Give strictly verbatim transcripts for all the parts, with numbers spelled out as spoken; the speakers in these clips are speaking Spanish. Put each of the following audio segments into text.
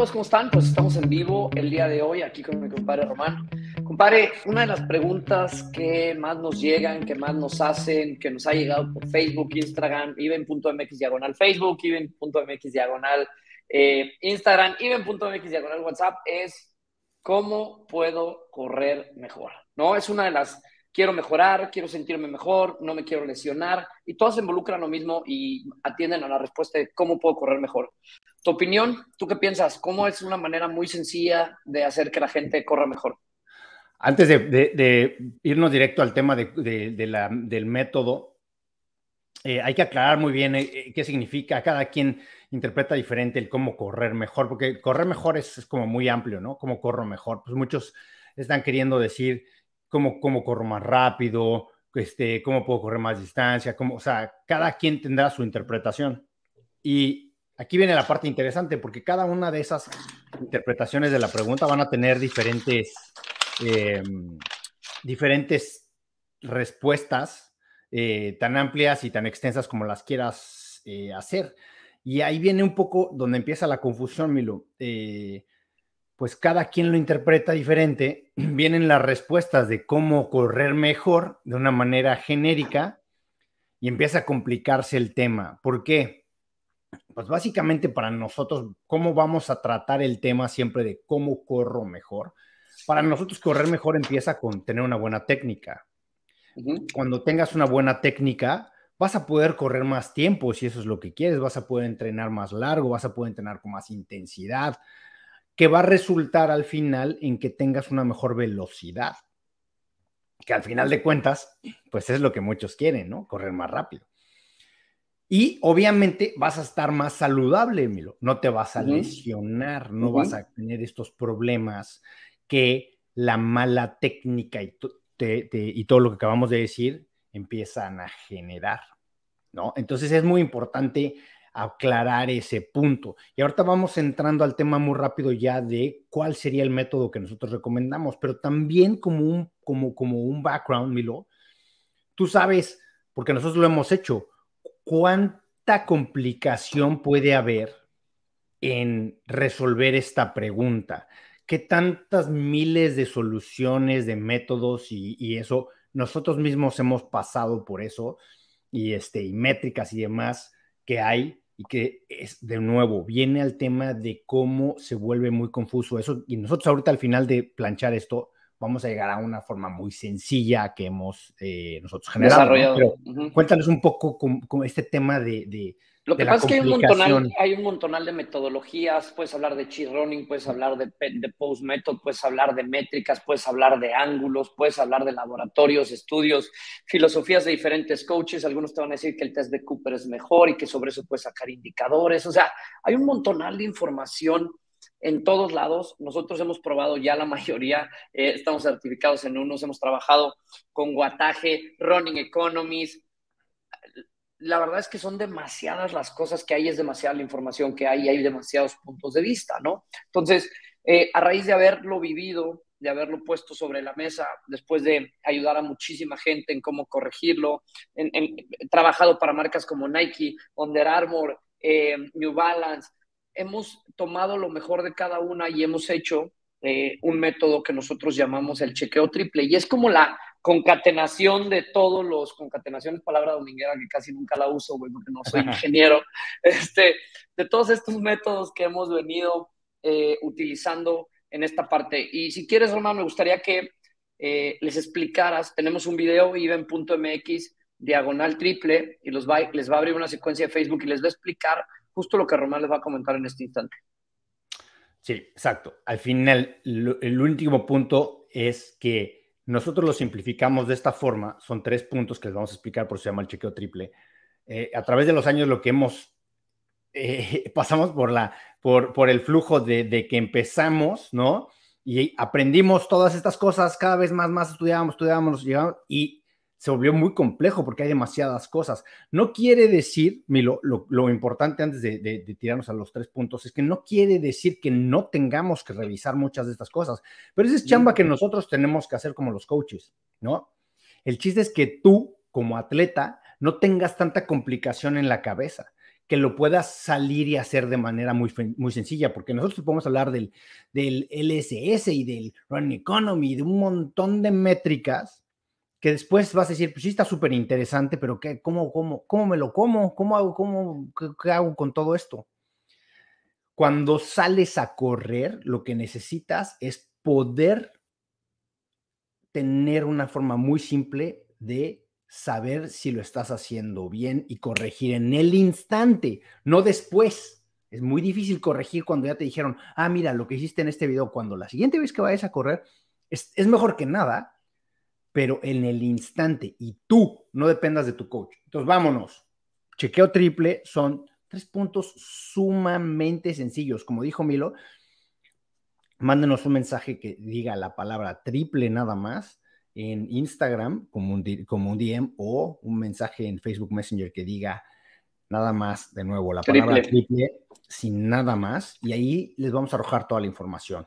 todos? ¿Cómo están? Pues estamos en vivo el día de hoy aquí con mi compadre Román. Compadre, una de las preguntas que más nos llegan, que más nos hacen, que nos ha llegado por Facebook, Instagram, even.mx diagonal Facebook, even.mx diagonal eh, Instagram, even.mx diagonal WhatsApp, es ¿cómo puedo correr mejor? ¿No? Es una de las... Quiero mejorar, quiero sentirme mejor, no me quiero lesionar, y todas se involucran lo mismo y atienden a la respuesta de cómo puedo correr mejor. Tu opinión, ¿tú qué piensas? ¿Cómo es una manera muy sencilla de hacer que la gente corra mejor? Antes de, de, de irnos directo al tema de, de, de la, del método, eh, hay que aclarar muy bien eh, qué significa. Cada quien interpreta diferente el cómo correr mejor, porque correr mejor es, es como muy amplio, ¿no? ¿Cómo corro mejor? Pues muchos están queriendo decir cómo, cómo corro más rápido, este, cómo puedo correr más distancia, cómo, o sea, cada quien tendrá su interpretación. Y aquí viene la parte interesante, porque cada una de esas interpretaciones de la pregunta van a tener diferentes, eh, diferentes respuestas eh, tan amplias y tan extensas como las quieras eh, hacer. Y ahí viene un poco donde empieza la confusión, Milo. Eh, pues cada quien lo interpreta diferente. Vienen las respuestas de cómo correr mejor de una manera genérica y empieza a complicarse el tema. ¿Por qué? Pues básicamente para nosotros, ¿cómo vamos a tratar el tema siempre de cómo corro mejor? Para nosotros correr mejor empieza con tener una buena técnica. Uh-huh. Cuando tengas una buena técnica, vas a poder correr más tiempo si eso es lo que quieres, vas a poder entrenar más largo, vas a poder entrenar con más intensidad, que va a resultar al final en que tengas una mejor velocidad, que al final de cuentas, pues es lo que muchos quieren, ¿no? Correr más rápido. Y obviamente vas a estar más saludable, Milo. No te vas a Uh-huh. lesionar, no Uh-huh. vas a tener estos problemas que la mala técnica y, te, te, y todo lo que acabamos de decir empiezan a generar, ¿no? Entonces es muy importante aclarar ese punto. Y ahorita vamos entrando al tema muy rápido ya de cuál sería el método que nosotros recomendamos, pero también como un, como, como un background, Milo, tú sabes, porque nosotros lo hemos hecho, ¿cuánta complicación puede haber en resolver esta pregunta? ¿Qué tantas miles de soluciones, de métodos y, y eso? Nosotros mismos hemos pasado por eso y, este, y métricas y demás que hay y que es, de nuevo, viene al tema de cómo se vuelve muy confuso eso. Y nosotros ahorita al final de planchar esto, vamos a llegar a una forma muy sencilla que hemos eh, nosotros generado, ¿no? Desarrollado. Pero Uh-huh. cuéntanos un poco con, con este tema de, de, Lo de que la pasa es que hay un montonal, complicación. hay un montonal de metodologías, puedes hablar de cheat running, puedes hablar de, de post method, puedes hablar de métricas, puedes hablar de ángulos, puedes hablar de laboratorios, estudios, filosofías de diferentes coaches. Algunos te van a decir que el test de Cooper es mejor y que sobre eso puedes sacar indicadores. O sea, hay un montonal de información en todos lados. Nosotros hemos probado ya la mayoría, eh, estamos certificados en unos, hemos trabajado con Guataje, Running Economies. La verdad es que son demasiadas las cosas que hay, es demasiada la información que hay, y hay demasiados puntos de vista, ¿no? Entonces, eh, a raíz de haberlo vivido, de haberlo puesto sobre la mesa, después de ayudar a muchísima gente en cómo corregirlo, en, en, he trabajado para marcas como Nike, Under Armour, eh, New Balance, hemos tomado lo mejor de cada una y hemos hecho eh, un método que nosotros llamamos el chequeo triple, y es como la concatenación de todos los, concatenación es palabra dominguera que casi nunca la uso, güey, porque no soy ingeniero, este, de todos estos métodos que hemos venido eh, utilizando en esta parte. Y si quieres, Román, me gustaría que eh, les explicaras, tenemos un video, even.mx, diagonal triple, y los va, les va a abrir una secuencia de Facebook y les va a explicar justo lo que Román les va a comentar en este instante. Sí, exacto. Al final, lo, el último punto es que nosotros lo simplificamos de esta forma. Son tres puntos que les vamos a explicar, por eso se llama el chequeo triple. Eh, a través de los años, lo que hemos eh, pasamos por la por, por el flujo de, de que empezamos, ¿no? Y aprendimos todas estas cosas, cada vez más, más estudiábamos, estudiábamos, llegábamos, y se volvió muy complejo porque hay demasiadas cosas. No quiere decir, Milo, lo, lo importante antes de, de, de tirarnos a los tres puntos, es que no quiere decir que no tengamos que revisar muchas de estas cosas, pero esa es chamba que nosotros tenemos que hacer como los coaches, ¿no? El chiste es que tú, como atleta, no tengas tanta complicación en la cabeza, que lo puedas salir y hacer de manera muy, muy sencilla, porque nosotros podemos hablar del, del L S S y del Run Economy, de un montón de métricas que después vas a decir, pues sí está súper interesante, pero ¿qué, cómo, cómo, ¿cómo me lo como? ¿Cómo hago, cómo, qué, qué hago con todo esto? Cuando sales a correr, lo que necesitas es poder tener una forma muy simple de saber si lo estás haciendo bien y corregir en el instante, no después. Es muy difícil corregir cuando ya te dijeron, ah, mira, lo que hiciste en este video, cuando la siguiente vez que vayas a correr, es, es mejor que nada, pero en el instante, y tú no dependas de tu coach. Entonces, vámonos. Chequeo triple son tres puntos sumamente sencillos. Como dijo Milo, mándenos un mensaje que diga la palabra triple nada más en Instagram como un, como un D M o un mensaje en Facebook Messenger que diga nada más, de nuevo, la Triple. palabra triple sin nada más, y ahí les vamos a arrojar toda la información.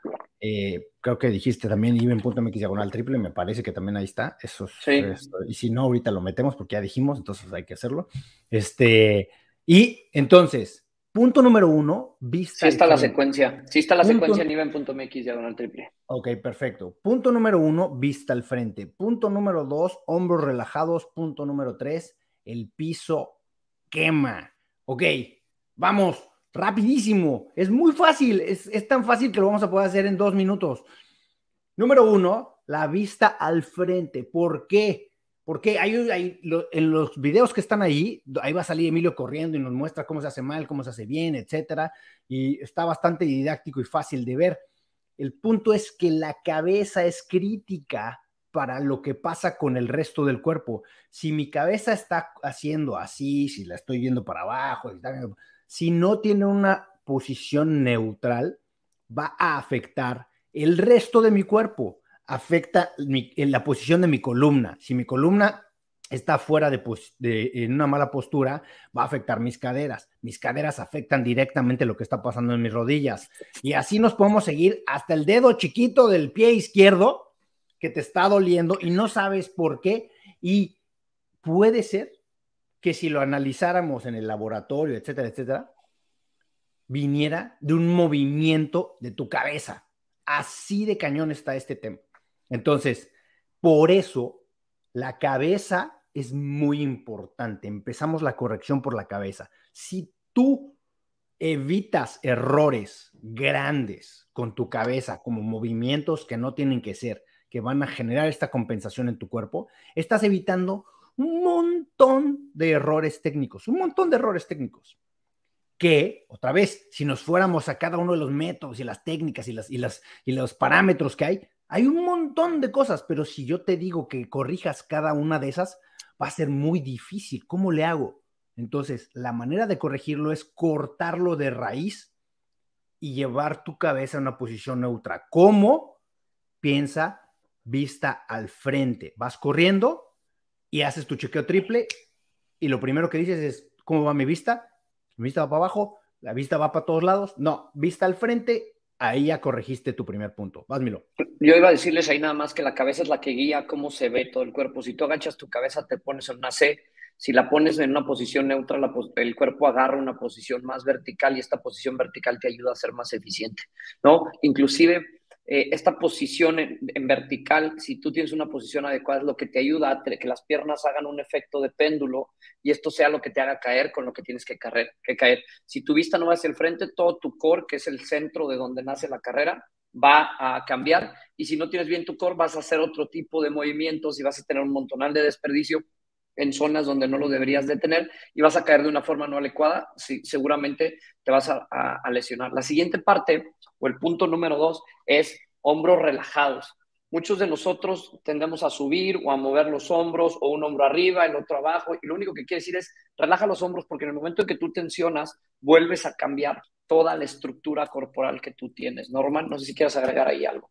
Eh, creo que dijiste también iben.mx diagonal triple, me parece que también ahí está. Eso, sí. Esto, y si no, ahorita lo metemos porque ya dijimos, entonces hay que hacerlo. Este, y entonces, punto número uno, vista. Sí está la secuencia, sí está la punto, secuencia en iben.mx diagonal triple. Ok, perfecto. Punto número uno, vista al frente. Punto número dos, hombros relajados. Punto número tres, el piso quema. Ok, vamos, rapidísimo. Es muy fácil, es, es tan fácil que lo vamos a poder hacer en dos minutos. Número uno, la vista al frente. ¿Por qué? Porque hay, hay, lo, en los videos que están ahí, ahí va a salir Emilio corriendo y nos muestra cómo se hace mal, cómo se hace bien, etcétera. Y está bastante didáctico y fácil de ver. El punto es que la cabeza es crítica para lo que pasa con el resto del cuerpo. Si mi cabeza está haciendo así, si la estoy viendo para abajo, si no tiene una posición neutral, va a afectar el resto de mi cuerpo. Afecta mi, en la posición de mi columna. Si mi columna está fuera de, de en una mala postura, va a afectar mis caderas. Mis caderas afectan directamente lo que está pasando en mis rodillas. Y así nos podemos seguir hasta el dedo chiquito del pie izquierdo que te está doliendo y no sabes por qué. Y puede ser que si lo analizáramos en el laboratorio, etcétera, etcétera, viniera de un movimiento de tu cabeza. Así de cañón está este tema. Entonces, por eso la cabeza es muy importante. Empezamos la corrección por la cabeza. Si tú evitas errores grandes con tu cabeza, como movimientos que no tienen que ser, que van a generar esta compensación en tu cuerpo, estás evitando un montón de errores técnicos, un montón de errores técnicos. Que, otra vez, si nos fuéramos a cada uno de los métodos y las técnicas y, las, y, las, y los parámetros que hay, hay un montón de cosas, pero si yo te digo que corrijas cada una de esas, va a ser muy difícil. ¿Cómo le hago? Entonces, la manera de corregirlo es cortarlo de raíz y llevar tu cabeza a una posición neutra. ¿Cómo? Piensa, vista al frente. Vas corriendo y haces tu chequeo triple y lo primero que dices es, ¿cómo va mi vista? Mi vista va para abajo, la vista va para todos lados. No, vista al frente, ahí ya corregiste tu primer punto. Vas, Milo. Yo iba a decirles ahí nada más que la cabeza es la que guía cómo se ve todo el cuerpo. Si tú agachas tu cabeza, te pones en una C. Si la pones en una posición neutra, la, el cuerpo agarra una posición más vertical y esta posición vertical te ayuda a ser más eficiente, ¿no? Inclusive, eh, esta posición en, en vertical, si tú tienes una posición adecuada, es lo que te ayuda a que las piernas hagan un efecto de péndulo y esto sea lo que te haga caer con lo que tienes que, caer, que caer. Si tu vista no va hacia el frente, todo tu core, que es el centro de donde nace la carrera, va a cambiar, y si no tienes bien tu core, vas a hacer otro tipo de movimientos y vas a tener un montonal de desperdicio en zonas donde no lo deberías de tener y vas a caer de una forma no adecuada, sí, seguramente te vas a, a, a lesionar. La siguiente parte, o el punto número dos, es hombros relajados. Muchos de nosotros tendemos a subir o a mover los hombros, o un hombro arriba, el otro abajo, y lo único que quiere decir es relaja los hombros, porque en el momento en que tú tensionas, vuelves a cambiar toda la estructura corporal que tú tienes. Norman, no sé si quieres agregar ahí algo.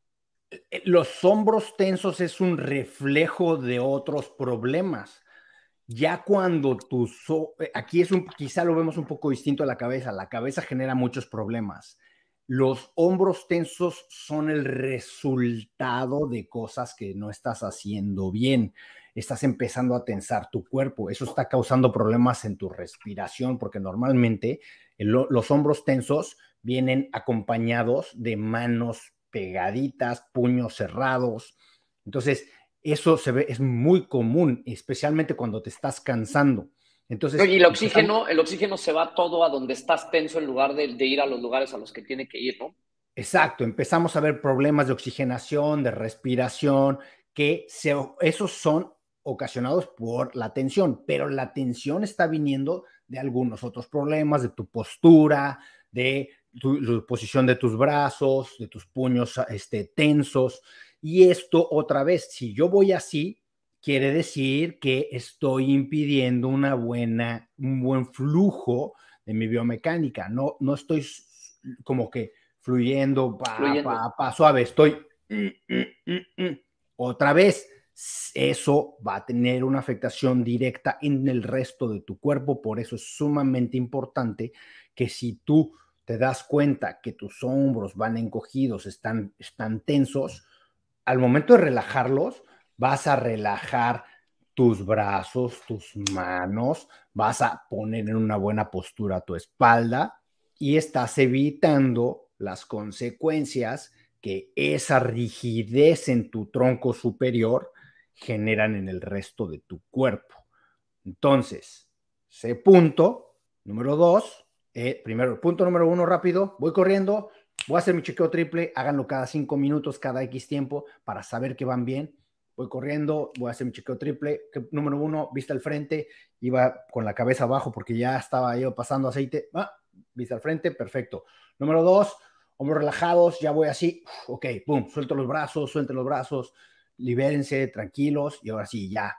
Los hombros tensos es un reflejo de otros problemas. Ya cuando tu... So aquí es un, quizá lo vemos un poco distinto a la cabeza. La cabeza genera muchos problemas. Los hombros tensos son el resultado de cosas que no estás haciendo bien. estás empezando a tensar tu cuerpo. Eso está causando problemas en tu respiración, porque normalmente el, los hombros tensos vienen acompañados de manos pegaditas, puños cerrados. Entonces, eso se ve, es muy común, especialmente cuando te estás cansando. Entonces, Oye, y el oxígeno, el oxígeno se va todo a donde estás tenso en lugar de, de ir a los lugares a los que tiene que ir, ¿no? Exacto, empezamos a ver problemas de oxigenación, de respiración, que se, esos son ocasionados por la tensión, pero la tensión está viniendo de algunos otros problemas, de tu postura, de tu, tu posición de tus brazos, de tus puños este, tensos, y esto otra vez, si yo voy así, quiere decir que estoy impidiendo una buena, un buen flujo de mi biomecánica, no, no estoy como que fluyendo, pa, Fluyendo. pa, pa, suave, estoy mm, mm, mm, mm. Otra vez, eso va a tener una afectación directa en el resto de tu cuerpo, por eso es sumamente importante que si tú te das cuenta que tus hombros van encogidos, están, están tensos, al momento de relajarlos, vas a relajar tus brazos, tus manos, vas a poner en una buena postura tu espalda y estás evitando las consecuencias que esa rigidez en tu tronco superior generan en el resto de tu cuerpo. Entonces, ese punto número dos, eh, primero, punto número uno rápido, voy corriendo, voy a hacer mi chequeo triple, háganlo cada cinco minutos, cada X tiempo, para saber que van bien. Voy corriendo, voy a hacer mi chequeo triple. Que, número uno, vista al frente, iba con la cabeza abajo porque ya estaba yo pasando aceite. Ah, vista al frente, perfecto. Número dos, hombros relajados, ya voy así, ok, pum, suelto los brazos, suelto los brazos, libérense, tranquilos, y ahora sí, ya,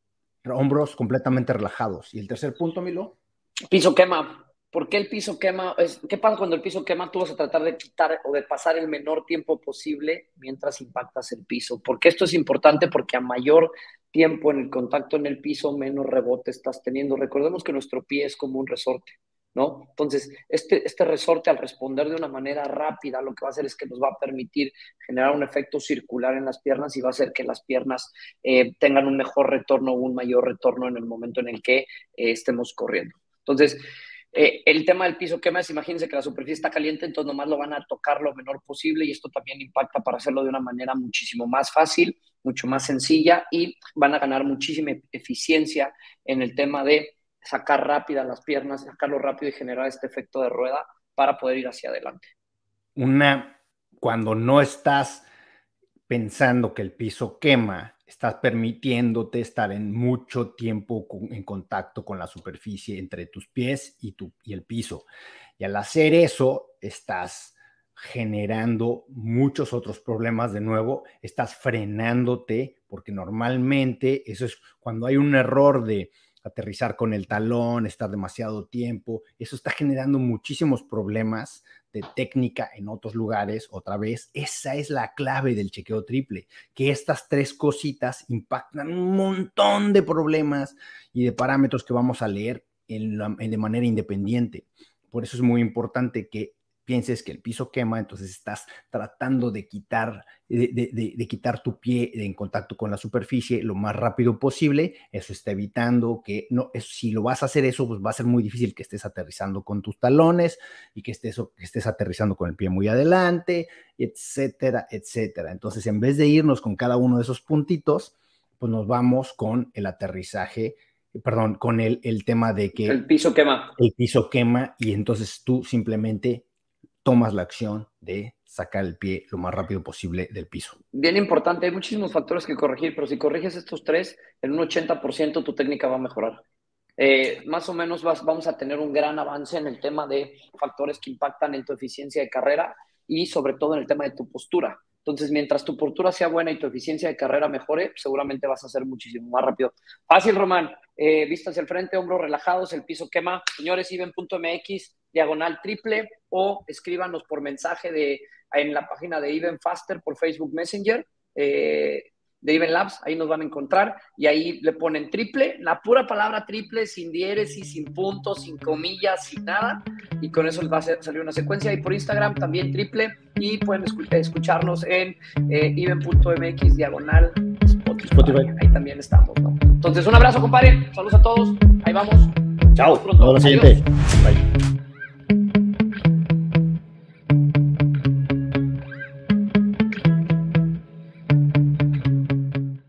hombros completamente relajados. Y el tercer punto, Milo. Piso quema. ¿Por qué el piso quema? ¿Qué pasa cuando el piso quema? Tú vas a tratar de quitar o de pasar el menor tiempo posible mientras impactas el piso. Porque esto es importante porque a mayor tiempo en el contacto en el piso, menos rebote estás teniendo. Recordemos que nuestro pie es como un resorte, ¿no? Entonces, este, este resorte al responder de una manera rápida, lo que va a hacer es que nos va a permitir generar un efecto circular en las piernas y va a hacer que las piernas eh, tengan un mejor retorno o un mayor retorno en el momento en el que eh, estemos corriendo. Entonces, eh, el tema del piso quema es, imagínense que la superficie está caliente, entonces nomás lo van a tocar lo menor posible y esto también impacta para hacerlo de una manera muchísimo más fácil, mucho más sencilla y van a ganar muchísima eficiencia en el tema de sacar rápida las piernas, sacarlo rápido y generar este efecto de rueda para poder ir hacia adelante. Una, cuando no estás pensando que el piso quema, estás permitiéndote estar en mucho tiempo con, en contacto con la superficie entre tus pies y, tu, y el piso. Y al hacer eso, estás generando muchos otros problemas de nuevo, estás frenándote, porque normalmente eso es cuando hay un error de aterrizar con el talón, estar demasiado tiempo, eso está generando muchísimos problemas de técnica en otros lugares. Otra vez, esa es la clave del chequeo triple, que estas tres cositas impactan un montón de problemas y de parámetros que vamos a leer en la, en de manera independiente. Por eso es muy importante que pienses que el piso quema, entonces estás tratando de quitar, de, de, de, de quitar tu pie en contacto con la superficie lo más rápido posible. Eso está evitando que, no, eso, si lo vas a hacer eso, pues va a ser muy difícil que estés aterrizando con tus talones y que estés, que estés aterrizando con el pie muy adelante, etcétera, etcétera. Entonces, en vez de irnos con cada uno de esos puntitos, pues nos vamos con el aterrizaje, perdón, con el, el tema de que el piso quema. El piso quema y entonces tú simplemente tomas la acción de sacar el pie lo más rápido posible del piso. Bien importante, hay muchísimos factores que corregir, pero si corriges estos tres, en un ochenta por ciento tu técnica va a mejorar. Eh, más o menos vas, vamos a tener un gran avance en el tema de factores que impactan en tu eficiencia de carrera y sobre todo en el tema de tu postura. Entonces, mientras tu postura sea buena y tu eficiencia de carrera mejore, seguramente vas a ser muchísimo más rápido. Fácil, Román. Eh, vista hacia el frente, hombros relajados, el piso quema. Señores, iben punto m x, diagonal triple, o escríbanos por mensaje de, en la página de Even Faster por Facebook Messenger, eh, de Even Labs, ahí nos van a encontrar, y ahí le ponen triple, la pura palabra triple, sin diéresis, sin puntos, sin comillas, sin nada, y con eso les va a salir una secuencia. Y por Instagram también triple, y pueden escucharnos en eh, even punto m x, diagonal Spotify. Spotify. Ahí también estamos, ¿no? Entonces, un abrazo, compadre. Saludos a todos. Ahí vamos. Chao. Pronto. Hasta la siguiente. Bye.